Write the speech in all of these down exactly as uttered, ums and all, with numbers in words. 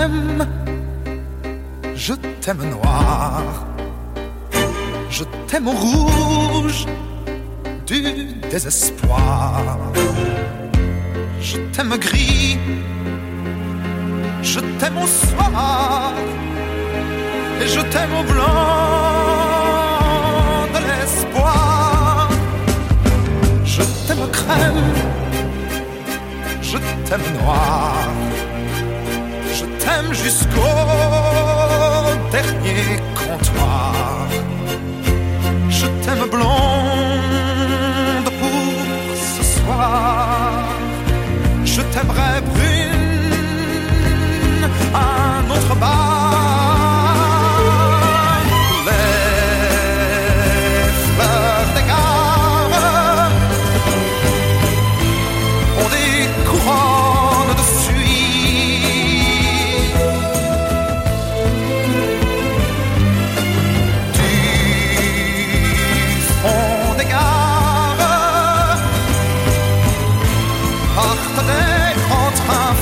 crème, je t'aime noir, je t'aime au rouge du désespoir, je t'aime gris, je t'aime au soir, et je t'aime au blanc de l'espoir. Je t'aime crème, je t'aime noir, je t'aime jusqu'au dernier comptoir. Je t'aime blonde pour ce soir, je t'aimerai brune à un autre bar. Les fleurs des gares ont des couronnes de suie du fond des gares, partent des grands trains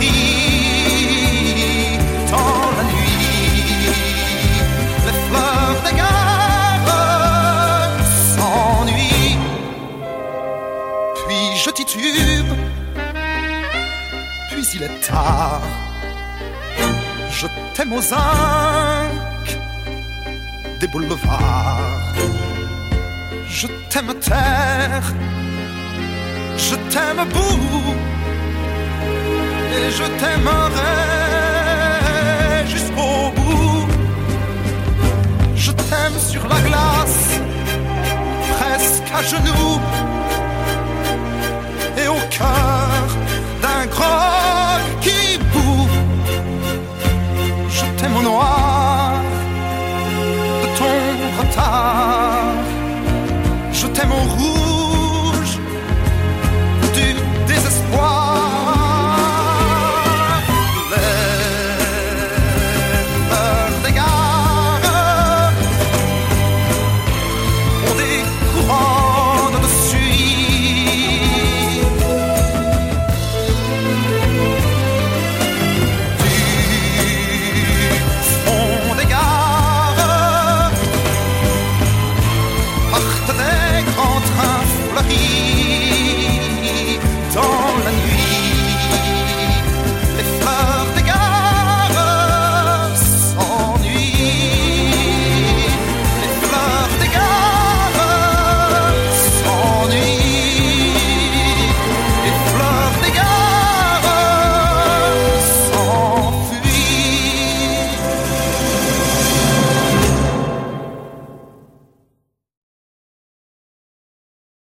fleuris dans la nuit. Les fleurs des gares s'ennuient, puis je titube, puis il est tard. Je t'aime aux zinc des boulevards, je t'aime terre, je t'aime bout, et je t'aimerai jusqu'au bout. Je t'aime sur la glace, presque à genoux, et au cœur d'un grog qui bout. Je t'aime au noir de ton retard,